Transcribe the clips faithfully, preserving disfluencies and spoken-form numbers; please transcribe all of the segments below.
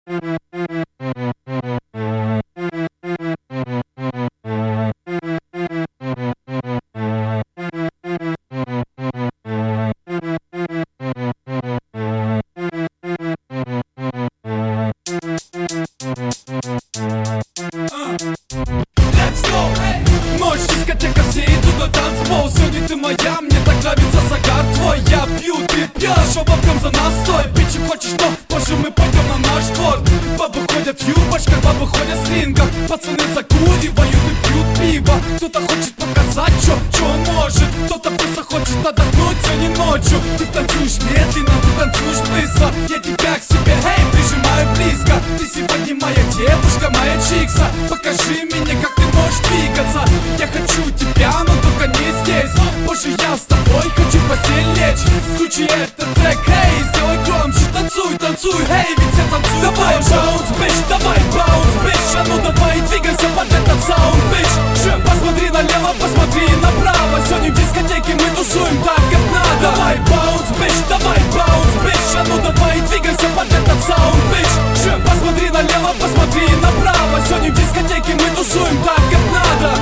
Ночь, дискотека, все идут на танцпол. Сегодня ты моя, мне так нравится загар твой. Я пью, ты пьешь, оба пьем за нас. Стой, пить хочешь, но позже мы пойдем на наш двор. Бабы ходят в юбочках, бабы ходят в слингах. Пацаны закуривают и пьют пиво. Кто-то хочет показать, что, что он может. Кто-то просто хочет отдохнуть сегодня ночью. Ты танцуешь медленно, ты танцуешь быстро. Я тебя к себе, эй, прижимаю близко. Ты сегодня моя девушка, моя чикса. Покажи мне, как ты можешь двигаться. Я хочу тебя, но только не здесь. Позже я с тобой хочу в постель лечь. Включи этот трек, эй, сделай громче. Танцуй, танцуй, эй, ведь все танцуют. Давай баунс, бич, давай баунс, бич. А ну давай двигайся под этот саунд, бич. Посмотри налево, посмотри направо. Сегодня в дискотеке мы тусуем так, как надо. Давай баунс, бич, давай баунс, бич. А ну давай двигайся под этот саунд, бич. Посмотри налево, посмотри направо. Сегодня в дискотеке мы тусуем так, как надо.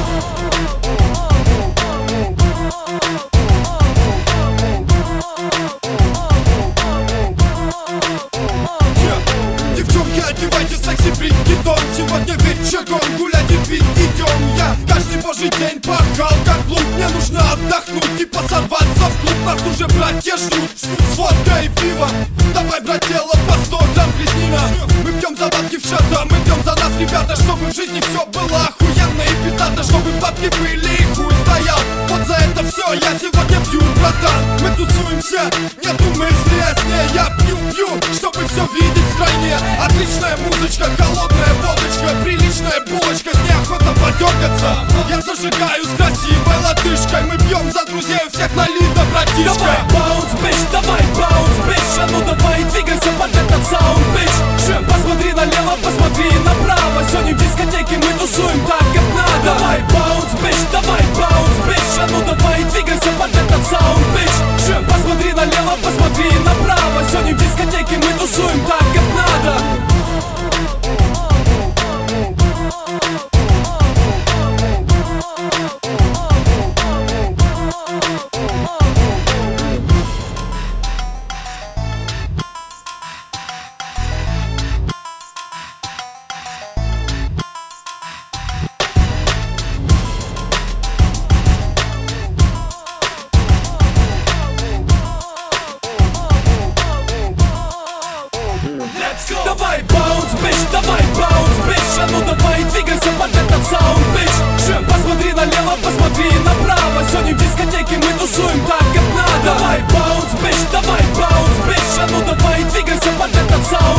Девчонки, одевайте секси бригетон. Сегодня вечером гулять и пить идем. Я каждый божий день порхал как блуд. Мне нужно отдохнуть и посорваться в клуб. Нас уже братья ждут с водкой и пиво. Давай, брателло, по сто грамм плеснина. Мы пьем за бабки в шата, мы пьем за нас, ребята. Чтобы в жизни все было охуенно и пиздато. Чтобы бабки были и хуй стоял. Вот за это все я сегодня пью, братан. Мы тусуемся, нету мысли о сне. Я пью, пью, чтобы все видеть в стране. Отличная музычка, холодная водочка, приличная булочка, с неохота подергаться. Я зажигаю с красивой латышкой. Мы пьем за друзей, у всех налито, братишка. Давай баунс, бич, давай баунс, бич. А ну давай двигайся под этот саунд, бич. Посмотри налево, посмотри направо. Сегодня в дискотеке мы тусуем так, как надо. Давай баунс, бич, давай баунс, бич. А ну давай двигайся под этот саунд, бич. Посмотри налево, посмотри направо. Сегодня в дискотеке мы тусуем так, как надо. Давай баунс, бич, давай баунс, бич. А ну давай двигайся под этот саунд, бич. Посмотри налево, посмотри направо. Сегодня в дискотеке мы тусуем так, как надо. Давай баунс, бич, давай баунс, бич. А ну давай двигайся под этот саунд.